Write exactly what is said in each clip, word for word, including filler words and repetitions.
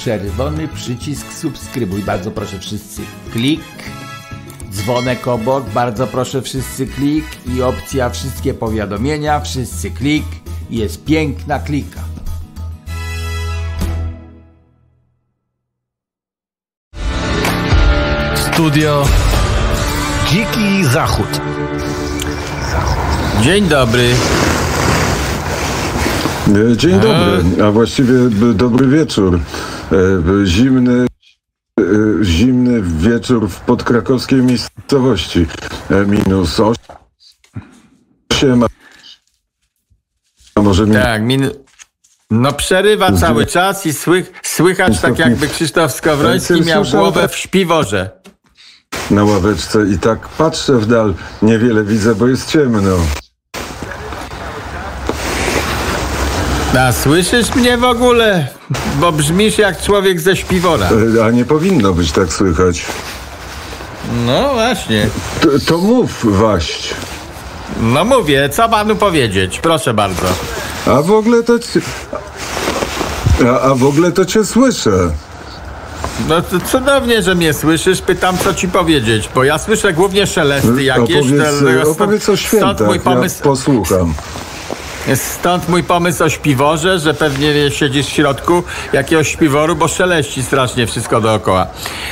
czerwony przycisk subskrybuj. Bardzo proszę wszyscy klik. Dzwonek obok. Bardzo proszę wszyscy klik. I opcja wszystkie powiadomienia. Wszyscy klik. I jest piękna klika. Studio Dziki Zachód. Dzień dobry. Dzień dobry, a właściwie dobry wieczór. Zimny, zimny wieczór w podkrakowskiej miejscowości. Minus osiem. A może minus... Tak, min... no przerywa cały czas i słych, słychać tak jakby Krzysztof Skowroński miał głowę w śpiworze. Na ławeczce i tak patrzę w dal, niewiele widzę, bo jest ciemno. A słyszysz mnie w ogóle? Bo brzmisz jak człowiek ze śpiwora. A nie powinno być tak słychać. No właśnie. To, to mów, waść. No mówię, co panu powiedzieć? Proszę bardzo. A w ogóle to... Ci... A, a w ogóle to cię słyszę. No to cudownie, że mnie słyszysz. Pytam, co ci powiedzieć, bo ja słyszę głównie szelesty jakieś. Opowiedz, te, opowiedz o świętach, mój pomysł, ja posłucham. Stąd mój pomysł o śpiworze, że pewnie siedzisz w środku jakiegoś śpiworu, bo szeleści strasznie wszystko dookoła.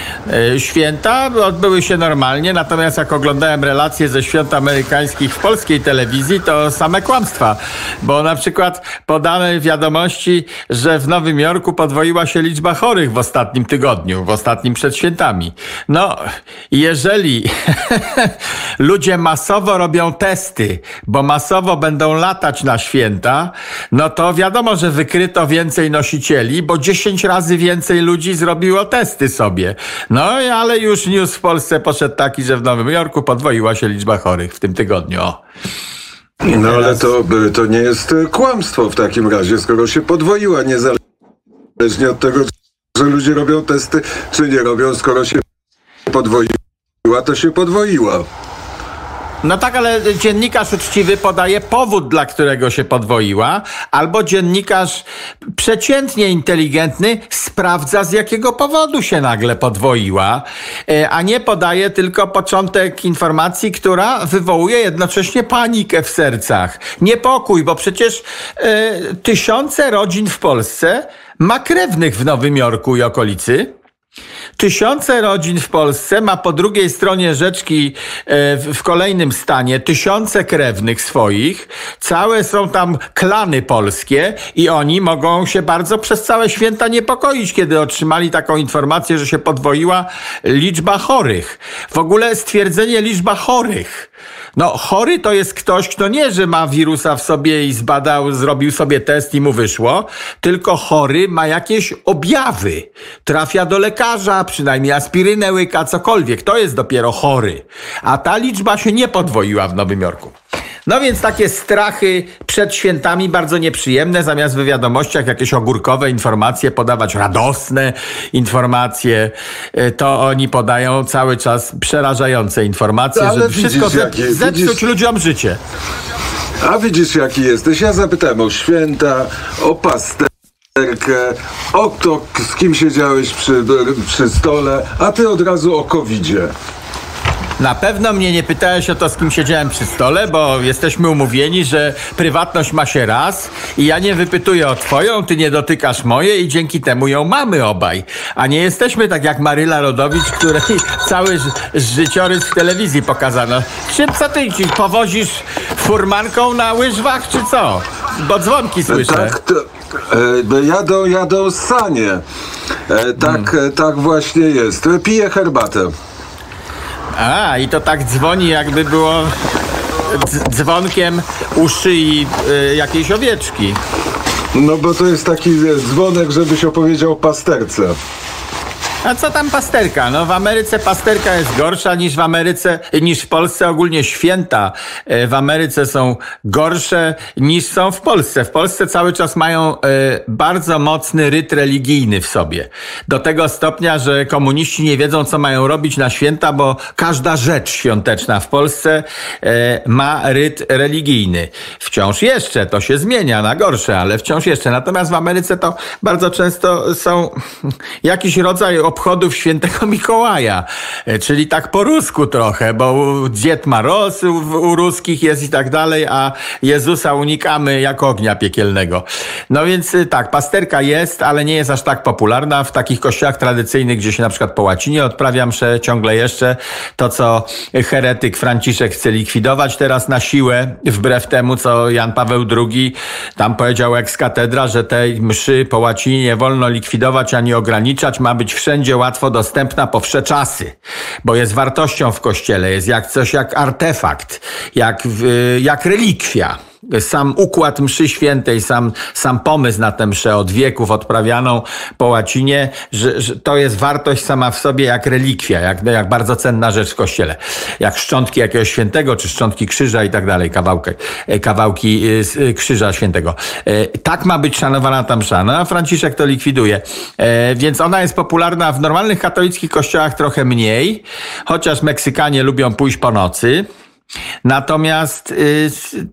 Święta odbyły się normalnie, natomiast jak oglądałem relacje ze świąt amerykańskich w polskiej telewizji, to same kłamstwa, bo na przykład podane wiadomości, że w Nowym Jorku podwoiła się liczba chorych w ostatnim tygodniu, w ostatnim przed świętami. No, jeżeli ludzie masowo robią testy, bo masowo będą latać na święta, no to wiadomo, że wykryto więcej nosicieli, bo dziesięć razy więcej ludzi zrobiło testy sobie. No, ale już news w Polsce poszedł taki, że w Nowym Jorku podwoiła się liczba chorych w tym tygodniu. O. No ale to, to nie jest kłamstwo w takim razie, skoro się podwoiła, niezależnie od tego, że ludzie robią testy, czy nie robią, skoro się podwoiła, to się podwoiła. No tak, ale dziennikarz uczciwy podaje powód, dla którego się podwoiła, albo dziennikarz przeciętnie inteligentny sprawdza, z jakiego powodu się nagle podwoiła, a nie podaje tylko początek informacji, która wywołuje jednocześnie panikę w sercach. Niepokój, bo przecież e, tysiące rodzin w Polsce ma krewnych w Nowym Jorku i okolicy. Tysiące rodzin w Polsce ma po drugiej stronie rzeczki w, w kolejnym stanie tysiące krewnych swoich. Całe są tam klany polskie i oni mogą się bardzo przez całe święta niepokoić, kiedy otrzymali taką informację, że się podwoiła liczba chorych. W ogóle stwierdzenie liczba chorych. No chory to jest ktoś, kto nie, że ma wirusa w sobie i zbadał, zrobił sobie test i mu wyszło, tylko chory ma jakieś objawy. Trafia do lekarza, przynajmniej aspirynę łyka, cokolwiek. To jest dopiero chory. A ta liczba się nie podwoiła w Nowym Jorku. No więc takie strachy przed świętami bardzo nieprzyjemne, zamiast w wiadomościach jakieś ogórkowe informacje podawać, radosne informacje, to oni podają cały czas przerażające informacje, ale żeby wszystko ze- jakie, zepsuć widzisz... ludziom życie. A widzisz, jaki jesteś? Ja zapytałem o święta, o pasterkę, o to, z kim siedziałeś przy, przy stole, a ty od razu o kowidzie. Na pewno mnie nie pytałeś o to, z kim siedziałem przy stole, bo jesteśmy umówieni, że prywatność ma się raz i ja nie wypytuję o twoją, ty nie dotykasz mojej i dzięki temu ją mamy obaj. A nie jesteśmy tak jak Maryla Rodowicz, której cały ży- życiorys w telewizji pokazano. Czym co ty ci powozisz furmanką na łyżwach, czy co? Bo dzwonki słyszę. Tak, to, e, jadą, jadą sanie. E, tak, hmm. e, tak właśnie jest. Piję herbatę. A, i to tak dzwoni, jakby było dz- dzwonkiem u szyi y, jakiejś owieczki. No bo to jest taki dzwonek, żebyś opowiedział pasterce. A co tam pasterka? No w Ameryce pasterka jest gorsza niż w Ameryce, niż w Polsce. Ogólnie święta w Ameryce są gorsze niż są w Polsce. W Polsce cały czas mają bardzo mocny ryt religijny w sobie. Do tego stopnia, że komuniści nie wiedzą, co mają robić na święta, bo każda rzecz świąteczna w Polsce ma ryt religijny. Wciąż jeszcze to się zmienia na gorsze, ale wciąż jeszcze. Natomiast w Ameryce to bardzo często są jakiś rodzaj obchodów świętego Mikołaja, czyli tak po rusku trochę, bo Dzied Maroz u, u ruskich jest i tak dalej, a Jezusa unikamy jak ognia piekielnego. No więc tak, pasterka jest, ale nie jest aż tak popularna w takich kościołach tradycyjnych, gdzie się na przykład po łacinie odprawia mszę ciągle jeszcze. To, co heretyk Franciszek chce likwidować teraz na siłę, wbrew temu, co Jan Paweł drugi tam powiedział ex cathedra, że tej mszy po łacinie nie wolno likwidować ani ograniczać, ma być wszędzie łatwo dostępna po wsze czasy, bo jest wartością w kościele, jest jak coś jak artefakt, jak, jak relikwia. Sam układ mszy świętej, sam, sam pomysł na tę mszę od wieków odprawianą po łacinie, że, że to jest wartość sama w sobie jak relikwia, jak, jak bardzo cenna rzecz w kościele. Jak szczątki jakiegoś świętego, czy szczątki krzyża i tak dalej, kawałki, kawałki krzyża świętego. Tak ma być szanowana ta msza. No a Franciszek to likwiduje. Więc ona jest popularna w normalnych katolickich kościołach trochę mniej, chociaż Meksykanie lubią pójść po nocy. Natomiast y,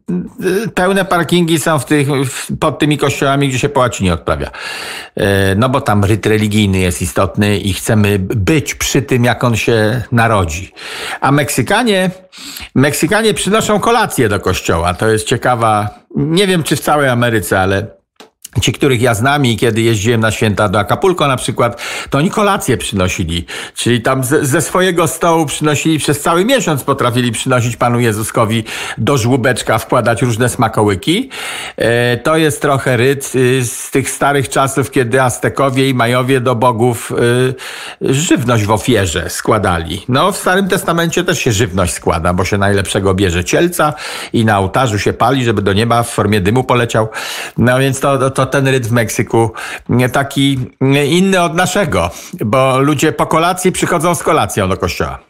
y, pełne parkingi są w tych, w, pod tymi kościołami, gdzie się po łacinie odprawia. Y, no bo tam ryt religijny jest istotny i chcemy być przy tym, jak on się narodzi. A Meksykanie, Meksykanie przynoszą kolację do kościoła. To jest ciekawa, nie wiem czy w całej Ameryce, ale ci, których ja znam i kiedy jeździłem na święta do Acapulco na przykład, to oni kolację przynosili. Czyli tam ze, ze swojego stołu przynosili, przez cały miesiąc potrafili przynosić Panu Jezuskowi do żłóbeczka, wkładać różne smakołyki. E, to jest trochę ryt y, z tych starych czasów, kiedy Aztekowie i Majowie do bogów y, żywność w ofierze składali. No w Starym Testamencie też się żywność składa, bo się najlepszego bierze cielca i na ołtarzu się pali, żeby do nieba w formie dymu poleciał. No więc to, to to ten ryt w Meksyku taki inny od naszego, bo ludzie po kolacji przychodzą z kolacją do kościoła.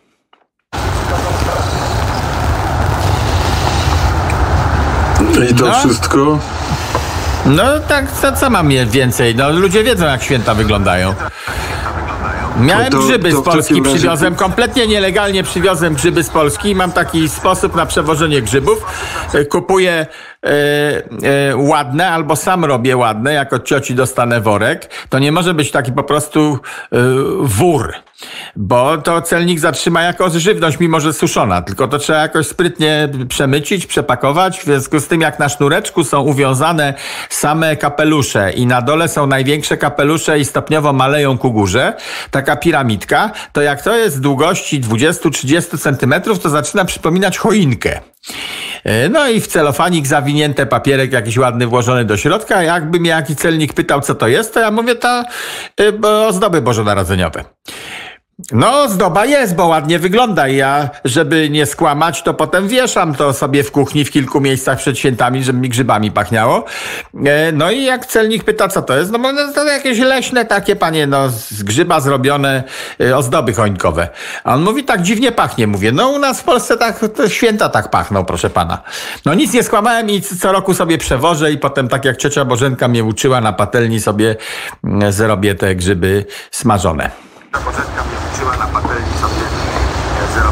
I to no. wszystko? No tak, co, co mam więcej? No ludzie wiedzą, jak święta wyglądają. Miałem to, grzyby to z Polski, przywiozłem, kompletnie nielegalnie przywiozłem grzyby z Polski. Mam taki sposób na przewożenie grzybów. Kupuję e, e, ładne, albo sam robię ładne, jak od cioci dostanę worek. To nie może być taki po prostu e, wór, bo to celnik zatrzyma jako żywność, mimo że suszona. Tylko to trzeba jakoś sprytnie przemycić, przepakować. W związku z tym, jak na sznureczku są uwiązane same kapelusze i na dole są największe kapelusze i stopniowo maleją ku górze, taka piramidka, to jak to jest długości dwadzieścia do trzydziestu centymetrów, to zaczyna przypominać choinkę. No i w celofanik zawinięte, papierek jakiś ładny włożony do środka. Jakby mnie jakiś celnik pytał, co to jest, to ja mówię, to ozdoby bożonarodzeniowe. No, ozdoba jest, bo ładnie wygląda i ja, żeby nie skłamać, to potem wieszam to sobie w kuchni w kilku miejscach przed świętami, żeby mi grzybami pachniało. No i jak celnik pyta, co to jest, no bo to jakieś leśne takie, panie, no z grzyba zrobione ozdoby choinkowe. A on mówi, tak dziwnie pachnie. Mówię, no u nas w Polsce tak, to święta tak pachną, proszę pana. No nic nie skłamałem i co roku sobie przewożę i potem tak jak ciocia Bożenka mnie uczyła, na patelni sobie zrobię te grzyby smażone. Bożenka mnie uczyła, na patelni sobie zero.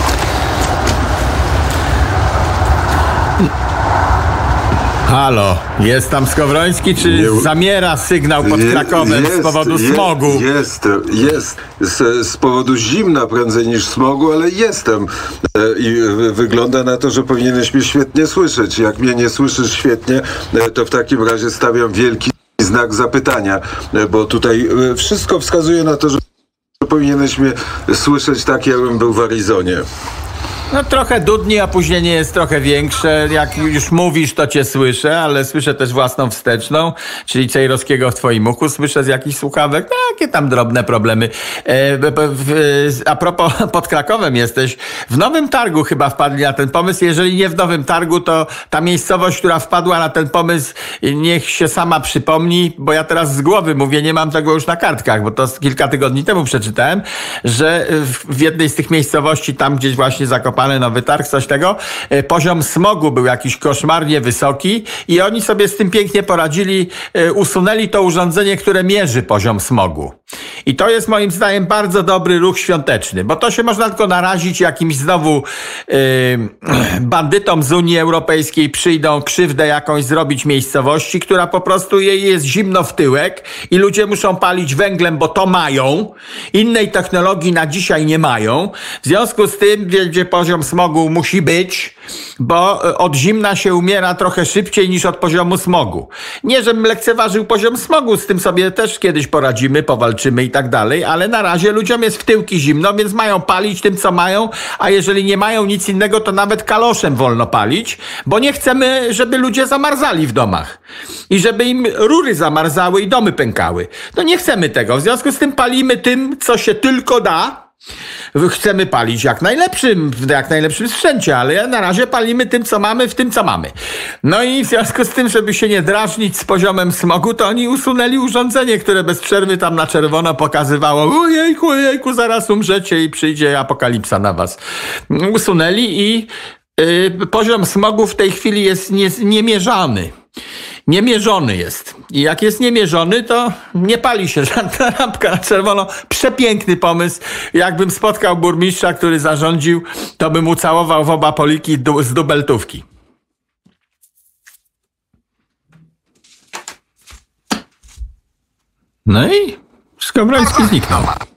Halo, jest tam Skowroński, czy nie, zamiera sygnał pod Krakowem jest, z powodu jest, smogu? Jest, jest. Z, z powodu zimna prędzej niż smogu, ale jestem. I wygląda na to, że powinieneś mnie świetnie słyszeć. Jak mnie nie słyszysz świetnie, to w takim razie stawiam wielki znak zapytania, bo tutaj wszystko wskazuje na to, że powinieneś mnie słyszeć tak, jakbym był w Arizonie. No trochę dudni, opóźnienie jest trochę większe. Jak już mówisz, to cię słyszę, ale słyszę też własną wsteczną, czyli Cejrowskiego w twoim uchu słyszę z jakichś słuchawek. Takie tam drobne problemy. E, b, b, w, a propos, pod Krakowem jesteś. W Nowym Targu chyba wpadli na ten pomysł. Jeżeli nie w Nowym Targu, to ta miejscowość, która wpadła na ten pomysł, niech się sama przypomni, bo ja teraz z głowy mówię, nie mam tego już na kartkach, bo to kilka tygodni temu przeczytałem, że w jednej z tych miejscowości, tam gdzieś właśnie Zakopane, Nowy Targ, coś tego, poziom smogu był jakiś koszmarnie wysoki i oni sobie z tym pięknie poradzili, usunęli to urządzenie, które mierzy poziom smogu. I to jest moim zdaniem bardzo dobry ruch świąteczny, bo to się można tylko narazić jakimś znowu yy, bandytom z Unii Europejskiej, przyjdą krzywdę jakąś zrobić miejscowości, która po prostu jej jest zimno w tyłek i ludzie muszą palić węglem, bo to mają. Innej technologii na dzisiaj nie mają. W związku z tym, gdzie poziom smogu musi być, bo od zimna się umiera trochę szybciej niż od poziomu smogu. Nie, żebym lekceważył poziom smogu, z tym sobie też kiedyś poradzimy, powalczymy i tak dalej, ale na razie ludziom jest w tyłki zimno, więc mają palić tym, co mają, a jeżeli nie mają nic innego, to nawet kaloszem wolno palić, bo nie chcemy, żeby ludzie zamarzali w domach i żeby im rury zamarzały i domy pękały. No nie chcemy tego, w związku z tym palimy tym, co się tylko da. Chcemy palić jak najlepszym, w jak najlepszym sprzęcie, ale na razie palimy tym, co mamy, w tym, co mamy. No i w związku z tym, żeby się nie drażnić z poziomem smogu, to oni usunęli urządzenie, które bez przerwy tam na czerwono pokazywało: ojejku, ojejku, zaraz umrzecie i przyjdzie apokalipsa na was. Usunęli i yy, poziom smogu w tej chwili jest nie, niemierzany. Niemierzony jest. I jak jest niemierzony, to nie pali się żadna lampka na czerwono. Przepiękny pomysł. Jakbym spotkał burmistrza, który zarządził, to bym ucałował w oba poliki z dubeltówki. No i Skowroński zniknął.